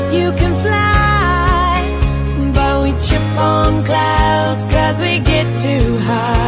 You can fly, but we trip on clouds 'cause we get too high.